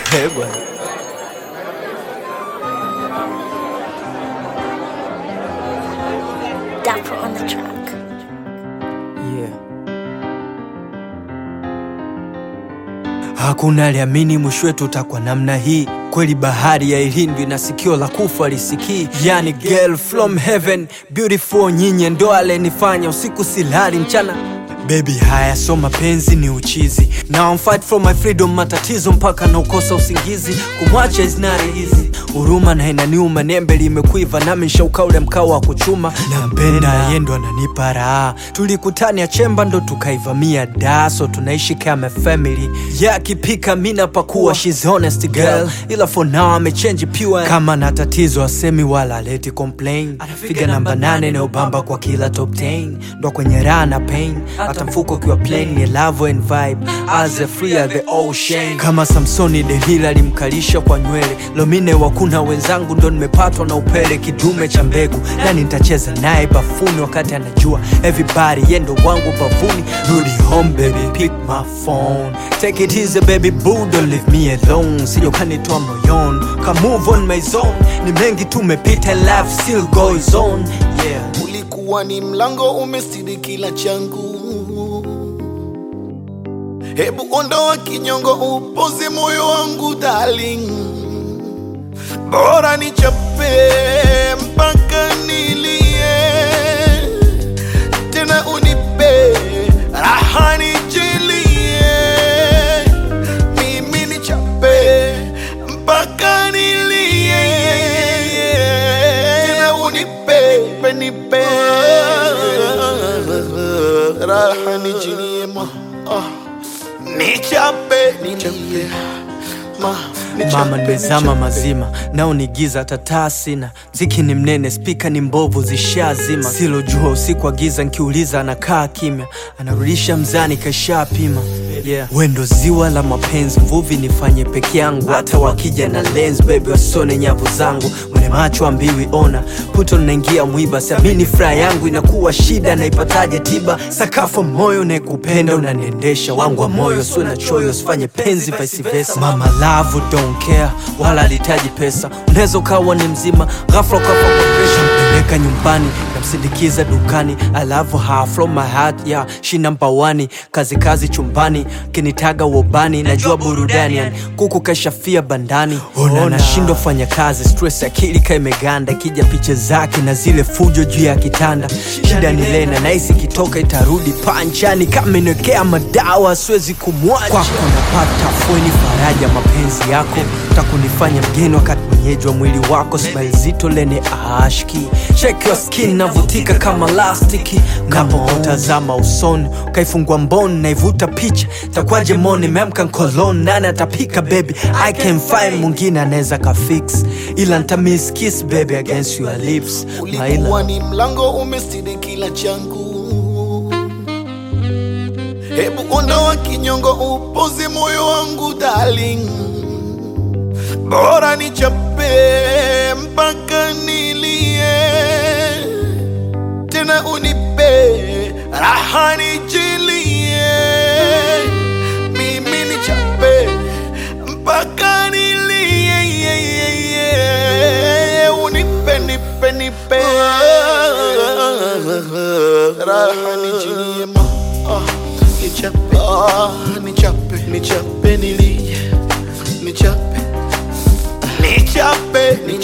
Hey, bwana. Dapper on the track. Yeah. Hakuna aliamini mwisho wetu utakuwa namna hii. Kweli bahari ya ilindwi na sikio la kufa lisikii. Yani girl from heaven, beautiful nyinyi ndo alenifanya usiku silali mchana. Baby haya so mapenzi ni uchizi. Now I'm fight for my freedom, matatizo mpaka na ukosa usingizi. Kumwacha is not easy. Huruma na inaniuma, nembe limekuiva nami nishauka ule mkao wa kuchuma. Nampenda yeye ndo ananipa raha. Tulikutania chemba ndo tukaivamia da. So tunaishi kama family. Yeah, kipika mina pakua, she's honest girl. Ila for now amechange pure. Kama na tatizo asemi wala leti complain. Anafiga namba 8 na ubamba kwa kila top 10. Ndo kwenye raha na pain. Hata mfuko kiwa plain ni love and vibe. As a free as the ocean. Kama Samsoni Delila alimkalisha kwa nywele. Lomine wakuna wenzangu ndo nimepatwa na upele. Kidume cha mbegu nani nitacheza naye bafuni wakati anajua everybody yendo wangu bafuni. Rudi home baby, pick my phone. Take it easy baby boo, don't leave me alone. Siyo kanitoa moyoni, come move on my zone. Ni mengi tumepita, life still goes on. Yeah. Ulikuwa ni mlango umestiri kila changu. Hebu ondoa kinyongo upoze moyo wangu darling. Bora nichape mpaka nilie. Tena unipe raha nijilie. Mimi nichape mpaka nilie. Tena unipe nipe raha nijilie ma. Nichape Mama nimezama mazima, nao ni giza tataa sina. Mziki ni mnene, speaker ni mbovu zishazima. Silo jua usiku wa giza nkiuliza anakaa kimya. Anarudisha mzani kasha pima. Yeah. Wendo ziwa la mapenzi, mvuvi nifanye peke yangu. Hata wakija na lens baby wasone nyavu zangu. Mwenye macho ambiwi ona, puto naingia mwiba. Siamini furaha yangu inakuwa shida, naipataje tiba. Sakafu moyo na kupenda unaniendesha. Wangu wa moyo suwe na choyo, sifanye penzi vice versa. Mama love don't care, wala alitaji pesa. Unezo kawa ni mzima, ghafla kafa kwa pressure. Mpeleka nyumbani, namsindikiza dukani. I love her from my heart, yeah, she number 1. Kazi chumbani, kinitaga wobani. Najua burudani, kuku kashafia bandani. Ona nashindwa fanya kazi, stress akili kaimeganda. Kija picha zake na zile fujo juu ya kitanda. Shida ni Lena, naisi kitoka itarudi panchani. Kama inekea madawa, siwezi kumwacha. Kwako napata fueni faraja mapenzi yako. Takunifanya mgeni wakati mwenyeji wa mwili wako. Smile zito lene ashki. Check your skin navutika kama lastiki. Kapo utazama usoni, ukaifungua mboni naivuta picha. Takwaje moni memka nkoloni. Nani atapika baby, I can find mwingine aneza ka fix. Ila nitamiss kiss baby against your lips. Ulikuwa ni mlango umestiri kila changu. Hebu ondoa kinyongo upoze moyo wangu darling. Bora nichape mpaka nilie. Tena unipe raha nijilie. Mimi nichape mpaka nilie. Unipe nipe raha nijilie ma. Nichape nilie. Nichape